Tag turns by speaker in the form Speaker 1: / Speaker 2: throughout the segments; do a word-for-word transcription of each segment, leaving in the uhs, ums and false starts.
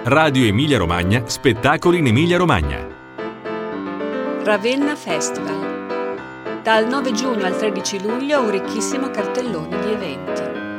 Speaker 1: Radio Emilia Romagna, spettacoli in Emilia Romagna.
Speaker 2: Ravenna Festival. Dal nove giugno al tredici luglio un ricchissimo cartellone di eventi.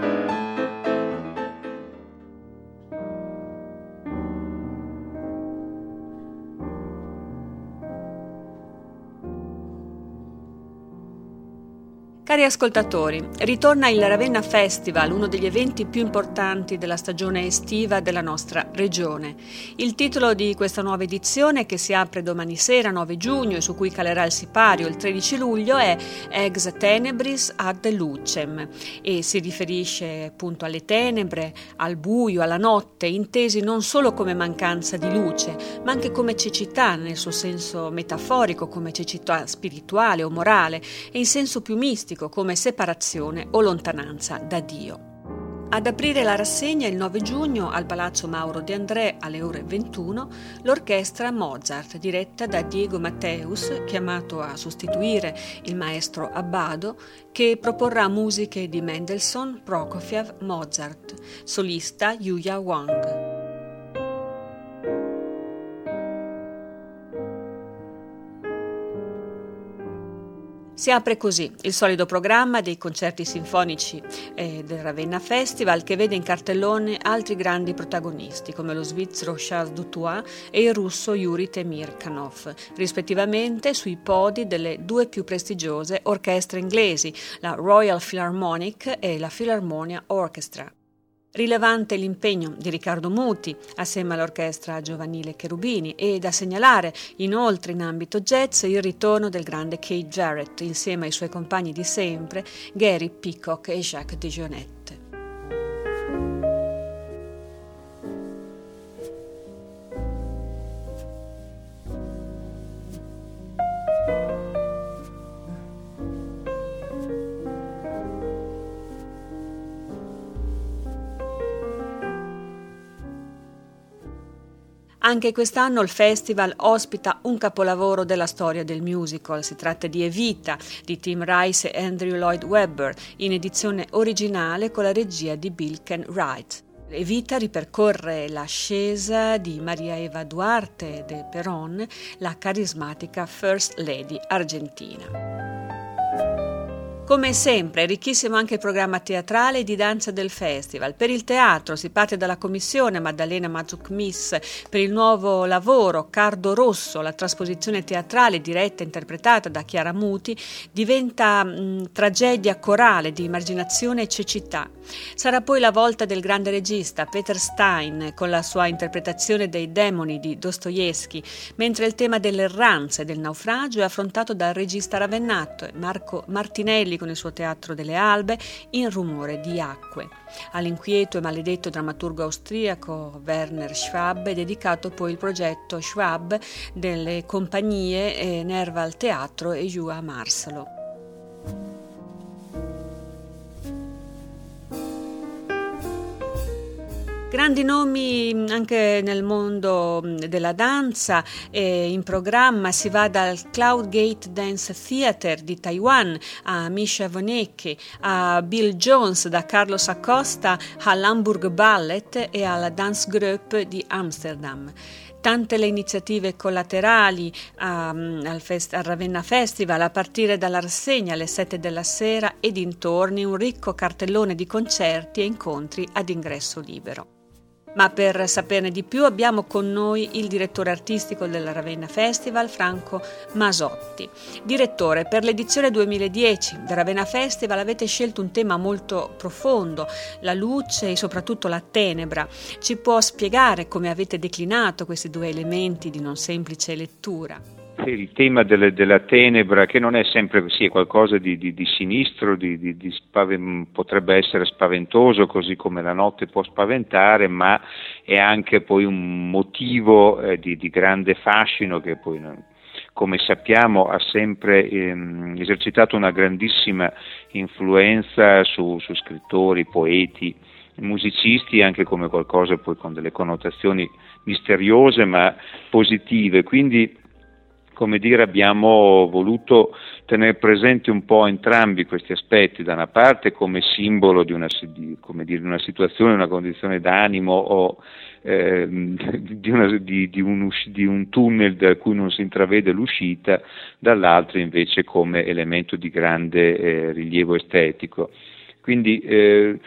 Speaker 2: Cari ascoltatori, ritorna il Ravenna Festival, uno degli eventi più importanti della stagione estiva della nostra regione. Il titolo di questa nuova edizione, che si apre domani sera, nove giugno, e su cui calerà il sipario il tredici luglio, è Ex Tenebris ad Lucem e si riferisce appunto alle tenebre, al buio, alla notte, intesi non solo come mancanza di luce, ma anche come cecità nel suo senso metaforico, come cecità spirituale o morale, e in senso più mistico, come separazione o lontananza da Dio. Ad aprire la rassegna il nove giugno al Palazzo Mauro De André alle ore ventuno l'orchestra Mozart, diretta da Diego Matteus, chiamato a sostituire il maestro Abbado, che proporrà musiche di Mendelssohn, Prokofiev, Mozart, solista Yuya Wang. Si apre così il solido programma dei concerti sinfonici eh, del Ravenna Festival, che vede in cartellone altri grandi protagonisti come lo svizzero Charles Dutoit e il russo Yuri Temirkanov, rispettivamente sui podi delle due più prestigiose orchestre inglesi, la Royal Philharmonic e la Philharmonia Orchestra. Rilevante l'impegno di Riccardo Muti assieme all'orchestra giovanile Cherubini, e da segnalare inoltre in ambito jazz il ritorno del grande Keith Jarrett insieme ai suoi compagni di sempre Gary Peacock e Jacques DeJohnette. Anche quest'anno il festival ospita un capolavoro della storia del musical. Si tratta di Evita di Tim Rice e Andrew Lloyd Webber, in edizione originale con la regia di Bill Ken Wright. Evita ripercorre l'ascesa di Maria Eva Duarte de Perón, la carismatica First Lady argentina. Come sempre, ricchissimo anche il programma teatrale e di danza del festival. Per il teatro si parte dalla commissione Maddalena Mazzuc-Miss per il nuovo lavoro Cardo Rosso. La trasposizione teatrale diretta e interpretata da Chiara Muti diventa mh, tragedia corale di emarginazione e cecità. Sarà poi la volta del grande regista Peter Stein con la sua interpretazione dei demoni di Dostoevskij, mentre il tema dell'erranza e del naufragio è affrontato dal regista ravennato Marco Martinelli con il suo Teatro delle Albe in Rumore di acque. All'inquieto e maledetto drammaturgo austriaco Werner Schwab è dedicato poi il progetto Schwab delle compagnie Nerva al Teatro e Jua Marsalo. Grandi nomi anche nel mondo della danza, e in programma si va dal Cloud Gate Dance Theater di Taiwan a Misha Vonecchi, a Bill Jones da Carlos Acosta all'Hamburg Ballet e alla Dance Group di Amsterdam. Tante le iniziative collaterali um, al, fest- al Ravenna Festival, a partire dalla rassegna alle sette della sera e dintorni un ricco cartellone di concerti e incontri ad ingresso libero. Ma per saperne di più abbiamo con noi il direttore artistico del Ravenna Festival, Franco Masotti. Direttore, per l'edizione duemiladieci del Ravenna Festival avete scelto un tema molto profondo, la luce e soprattutto la tenebra. Ci può spiegare come avete declinato questi due elementi di non semplice lettura?
Speaker 3: Il tema delle, della tenebra, che non è sempre sì, è qualcosa di, di, di sinistro, di, di, di spaven- potrebbe essere spaventoso, così come la notte può spaventare, ma è anche poi un motivo eh, di, di grande fascino che poi, come sappiamo, ha sempre ehm, esercitato una grandissima influenza su, su scrittori, poeti, musicisti, anche come qualcosa poi con delle connotazioni misteriose ma positive. Quindi come dire, abbiamo voluto tenere presente un po' entrambi questi aspetti, da una parte come simbolo di una, di, come dire, una situazione, una condizione d'animo o eh, di, una, di, di, un, di un tunnel da cui non si intravede l'uscita, dall'altro invece come elemento di grande eh, rilievo estetico. Quindi eh,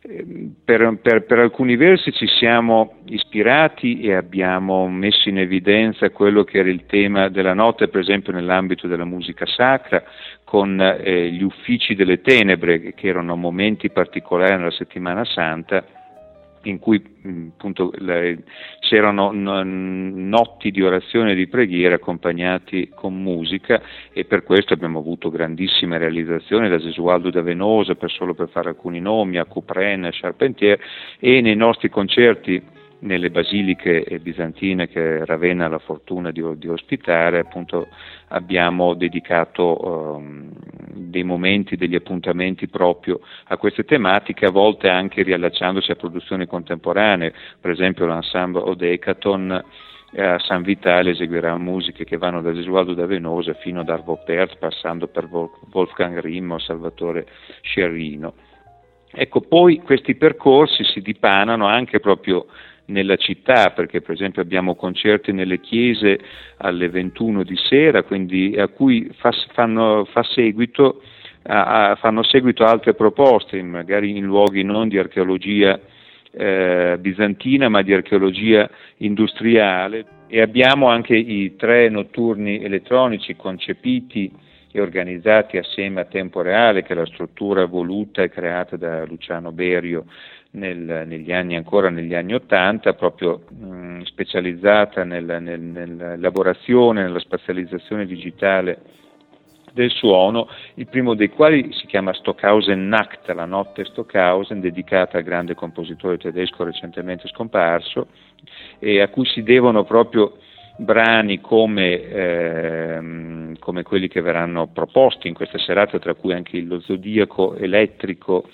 Speaker 3: Per, per, per alcuni versi ci siamo ispirati e abbiamo messo in evidenza quello che era il tema della notte, per esempio nell'ambito della musica sacra, con eh, gli uffici delle tenebre, che erano momenti particolari nella settimana santa, in cui mh, appunto le, c'erano n- notti di orazione e di preghiera accompagnati con musica, e per questo abbiamo avuto grandissime realizzazioni, da Gesualdo da Venosa, per solo per fare alcuni nomi, a Couperin, a Charpentier, e nei nostri concerti nelle basiliche bizantine che Ravenna ha la fortuna di, di ospitare, appunto abbiamo dedicato um, dei momenti, degli appuntamenti proprio a queste tematiche, a volte anche riallacciandoci a produzioni contemporanee. Per esempio l'ensemble Odecaton a San Vitale eseguirà musiche che vanno da Gesualdo da Venosa fino ad Arvo Pärt, passando per Wolfgang Rimm o Salvatore Sciarrino. Ecco, poi questi percorsi si dipanano anche proprio nella città, perché per esempio abbiamo concerti nelle chiese alle ventuno di sera, quindi a cui fa, fanno, fa seguito, a, a, fanno seguito altre proposte, magari in luoghi non di archeologia eh, bizantina, ma di archeologia industriale. E abbiamo anche i tre notturni elettronici concepiti e organizzati assieme a Tempo Reale, che è la struttura voluta e creata da Luciano Berio Nel, negli anni ancora negli anni Ottanta, proprio mh, specializzata nel, nel, nell'elaborazione, nella spazializzazione digitale del suono, il primo dei quali si chiama Stockhausen Nacht, la notte Stockhausen, dedicata al grande compositore tedesco recentemente scomparso, e a cui si devono proprio brani come, ehm, come quelli che verranno proposti in questa serata, tra cui anche lo Zodiaco elettrico,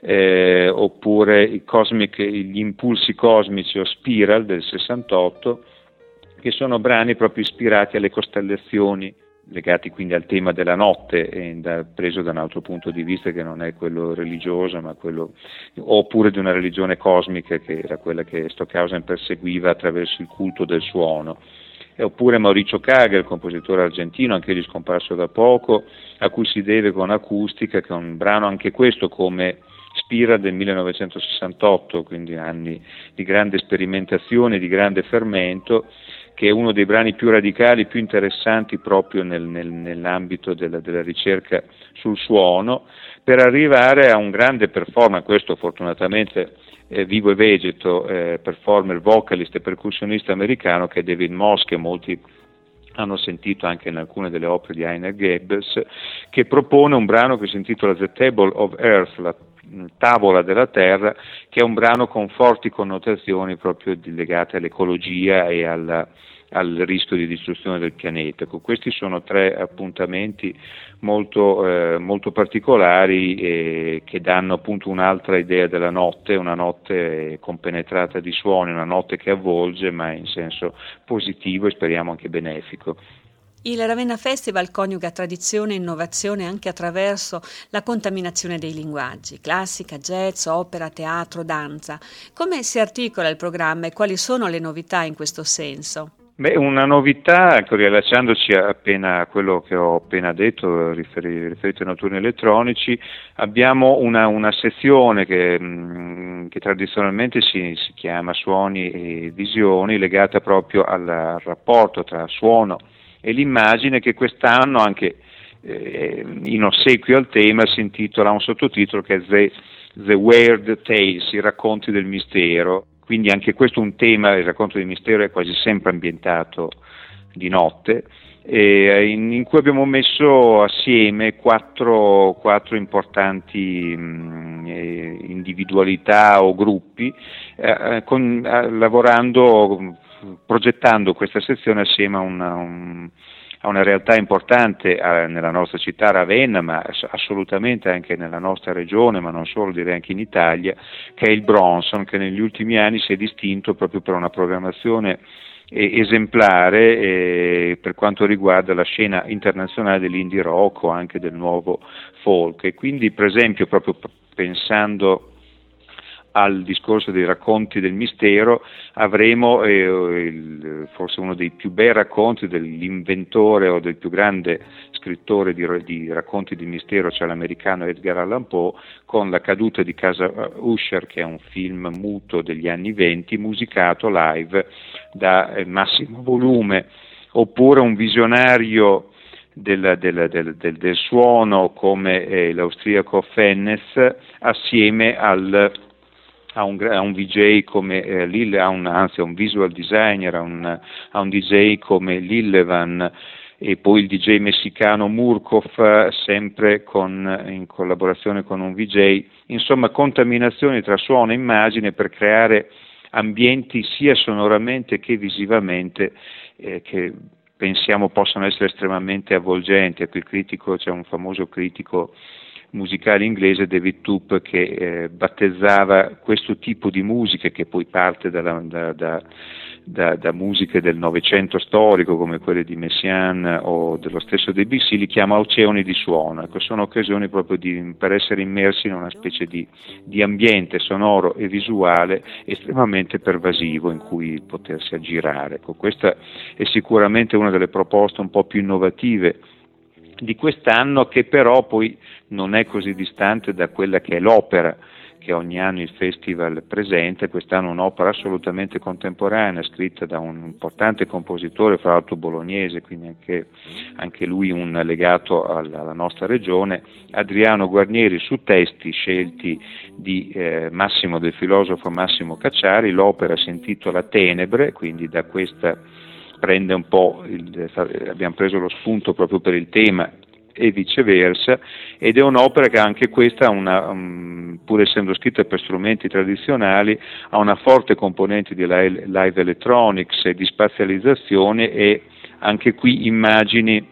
Speaker 3: eh, oppure i cosmic, gli impulsi cosmici o Spiral del sessantotto, che sono brani proprio ispirati alle costellazioni, legati quindi al tema della notte, e da, preso da un altro punto di vista che non è quello religioso, ma quello, oppure di una religione cosmica, che era quella che Stockhausen perseguiva attraverso il culto del suono. E oppure Mauricio Kager, il compositore argentino, anche egli scomparso da poco, a cui si deve con Acustica, che è un brano anche questo come Spira del millenovecentosessantotto, quindi anni di grande sperimentazione, di grande fermento, che è uno dei brani più radicali, più interessanti proprio nel, nel, nell'ambito della, della ricerca sul suono, per arrivare a un grande performer, questo fortunatamente eh, vivo e vegeto, eh, performer, vocalist e percussionista americano, che è David Moss, che molti hanno sentito anche in alcune delle opere di Heiner Goebbels, che propone un brano che si intitola The Table of Earth, la tavola della terra, che è un brano con forti connotazioni proprio legate all'ecologia e alla, al rischio di distruzione del pianeta. Questi sono tre appuntamenti molto, eh, molto particolari, eh, che danno appunto un'altra idea della notte, una notte compenetrata di suoni, una notte che avvolge, ma in senso positivo e speriamo anche benefico.
Speaker 2: Il Ravenna Festival coniuga tradizione e innovazione anche attraverso la contaminazione dei linguaggi, classica, jazz, opera, teatro, danza. Come si articola il programma e quali sono le novità in questo senso?
Speaker 3: Beh, una novità, ecco, riallacciandoci appena a quello che ho appena detto, riferi, riferito ai notturni elettronici, abbiamo una, una sezione che, mh, che tradizionalmente si, si chiama Suoni e Visioni, legata proprio al, al rapporto tra suono e l'immagine, che quest'anno, anche eh, in ossequio al tema, si intitola, ha un sottotitolo che è The, The Weird Tales, i racconti del mistero. Quindi anche questo è un tema, il racconto del mistero è quasi sempre ambientato di notte, eh, in, in cui abbiamo messo assieme quattro, quattro importanti mh, eh, individualità o gruppi, eh, con, eh, lavorando, progettando questa sezione assieme a una, un, a una realtà importante eh, nella nostra città Ravenna, ma assolutamente anche nella nostra regione, ma non solo, direi anche in Italia, che è il Bronson, che negli ultimi anni si è distinto proprio per una programmazione esemplare eh, per quanto riguarda la scena internazionale dell'indie rock o anche del nuovo folk, e quindi per esempio proprio pensando al discorso dei racconti del mistero avremo eh, il, forse uno dei più bei racconti dell'inventore o del più grande scrittore di, di racconti di mistero, cioè l'americano Edgar Allan Poe, con La caduta di casa Usher, che è un film muto degli anni venti musicato live da eh, Massimo Volume, oppure un visionario Del, del, del, del, del suono come eh, l'austriaco Fennesz assieme al, a, un, a un V J come eh, Lille, a un, anzi a un visual designer, a un, a un D J come Lillevan, e poi il D J messicano Murkov, sempre con, in collaborazione con un V J, insomma contaminazioni tra suono e immagine per creare ambienti sia sonoramente che visivamente eh, che pensiamo possano essere estremamente avvolgenti. Ecco, il critico, c'è un famoso critico musicale inglese, David Tupp, che eh, battezzava questo tipo di musiche, che poi parte dalla, da, da, da, da musiche del Novecento storico come quelle di Messiaen o dello stesso Debussy, li chiama oceani di suono. Ecco, sono occasioni proprio di, per essere immersi in una specie di, di ambiente sonoro e visuale estremamente pervasivo in cui potersi aggirare. Ecco, questa è sicuramente una delle proposte un po' più innovative di quest'anno, che però poi non è così distante da quella che è l'opera che ogni anno il festival presenta. Quest'anno un'opera assolutamente contemporanea, scritta da un importante compositore, fra l'altro bolognese, quindi anche, anche lui un legato alla, alla nostra regione, Adriano Guarnieri, su testi scelti di eh, Massimo, del filosofo Massimo Cacciari. L'opera si intitola Tenebre, quindi da questa prende un po', il, abbiamo preso lo spunto proprio per il tema e viceversa, ed è un'opera che anche questa, una, um, pur essendo scritta per strumenti tradizionali, ha una forte componente di live, live electronics e di spazializzazione, e anche qui immagini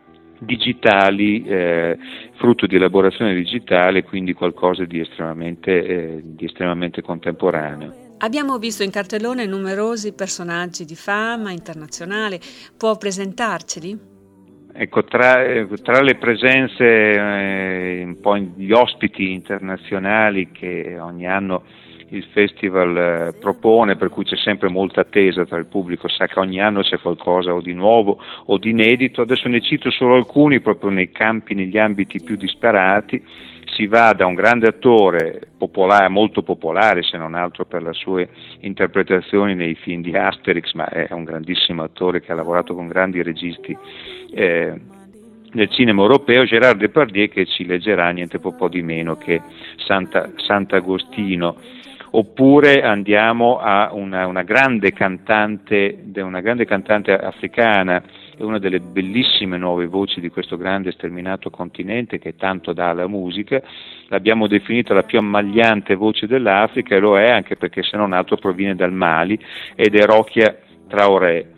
Speaker 3: digitali, eh, frutto di elaborazione digitale, quindi qualcosa di estremamente, eh, di estremamente contemporaneo.
Speaker 2: Abbiamo visto in cartellone numerosi personaggi di fama internazionale, può presentarceli?
Speaker 3: Ecco, tra, tra le presenze, eh, un po' gli ospiti internazionali che ogni anno il festival eh, propone, per cui c'è sempre molta attesa tra il pubblico, sa che ogni anno c'è qualcosa o di nuovo o di inedito. Adesso ne cito solo alcuni, proprio nei campi, negli ambiti più disparati. Si va da un grande attore popolare, molto popolare se non altro per le sue interpretazioni nei film di Asterix, ma è un grandissimo attore che ha lavorato con grandi registi eh, del cinema europeo, Gérard Depardieu, che ci leggerà niente po' di meno che Santa, Sant'Agostino. Oppure andiamo a una, una grande cantante, una grande cantante africana, è una delle bellissime nuove voci di questo grande sterminato continente che tanto dà alla musica. L'abbiamo definita la più ammagliante voce dell'Africa, e lo è anche perché se non altro proviene dal Mali, ed è Rokia Traoré.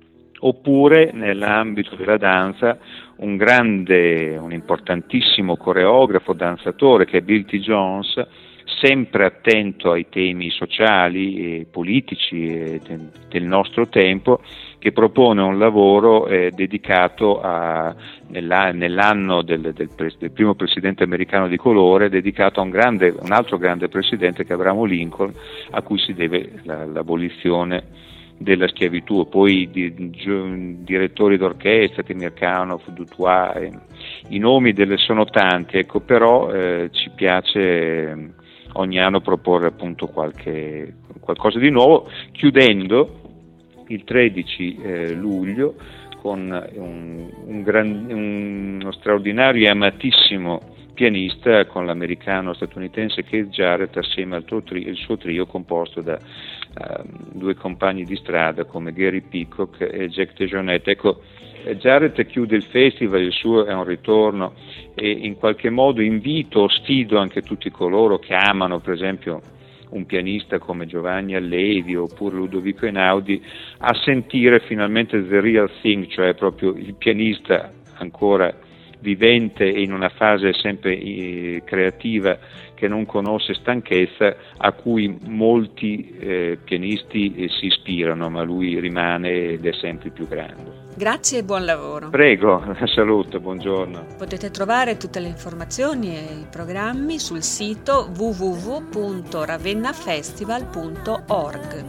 Speaker 3: Oppure nell'ambito della danza un grande, un importantissimo coreografo, danzatore, che è Bill T. Jones, sempre attento ai temi sociali e politici e de, del nostro tempo, che propone un lavoro eh, dedicato a, nella, nell'anno del, del, del primo presidente americano di colore, dedicato a un, grande, un altro grande presidente che è Abraham Lincoln, a cui si deve la, l'abolizione della schiavitù. Poi di, di, direttori d'orchestra, Temirkanov, Dutoit, eh, i nomi delle sono tanti, ecco, però eh, ci piace eh, ogni anno proporre appunto qualche, qualcosa di nuovo, chiudendo il tredici eh, luglio con un, un gran, un, uno straordinario e amatissimo pianista, con l'americano statunitense Keith Jarrett, assieme al tri, il suo trio composto da uh, due compagni di strada come Gary Peacock e Jack DeJohnette. Ecco, Jarrett chiude il festival, il suo è un ritorno, e in qualche modo invito, sfido anche tutti coloro che amano per esempio un pianista come Giovanni Allevi oppure Ludovico Einaudi a sentire finalmente the real thing, cioè proprio il pianista ancora vivente e in una fase sempre eh, creativa, che che non conosce stanchezza, a cui molti eh, pianisti eh, si ispirano, ma lui rimane ed è sempre più grande.
Speaker 2: Grazie e buon lavoro.
Speaker 3: Prego, saluto, buongiorno.
Speaker 2: Potete trovare tutte le informazioni e i programmi sul sito w w w punto ravennafestival punto org.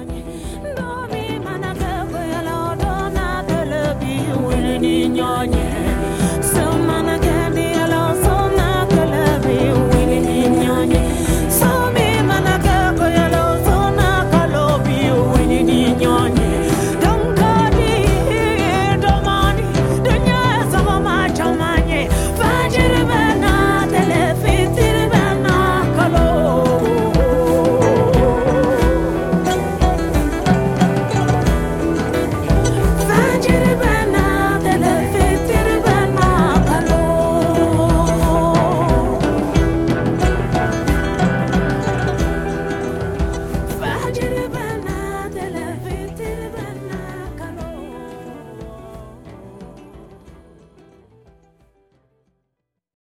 Speaker 2: Niño